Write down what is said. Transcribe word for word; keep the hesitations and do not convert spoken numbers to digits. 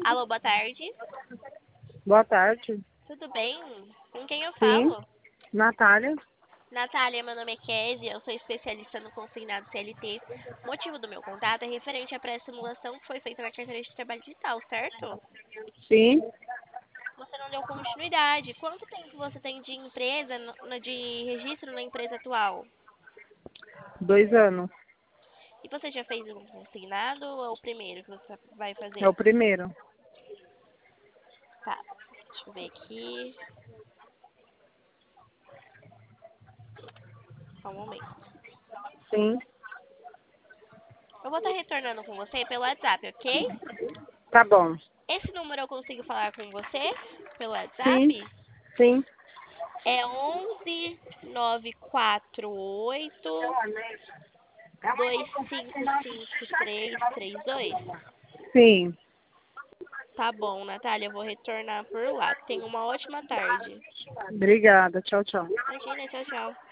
Alô, boa tarde. Boa tarde. Tudo bem? Com quem eu Sim, falo? Natália. Natália, meu nome é Kézia, eu sou especialista no consignado C L T. O motivo do meu contato é referente à pré-simulação que foi feita na carteira de trabalho digital, certo? Sim, Você não deu continuidade. Quanto tempo você tem de empresa, no- no- de registro na empresa atual? dois anos. E você já fez um consignado ou é o primeiro que você vai É o fazer? primeiro. Tá, deixa eu ver aqui. Só um momento. Sim, Eu vou estar retornando com você pelo WhatsApp, ok? tá bom. Esse número eu consigo falar com você pelo Sim, WhatsApp? sim. É onze nove quatro oito dois cinco cinco três três dois. Sim. Tá bom, Natália, eu vou retornar por lá. Tenha uma ótima tarde. Obrigada. Tchau, tchau. Imagina, tchau, tchau.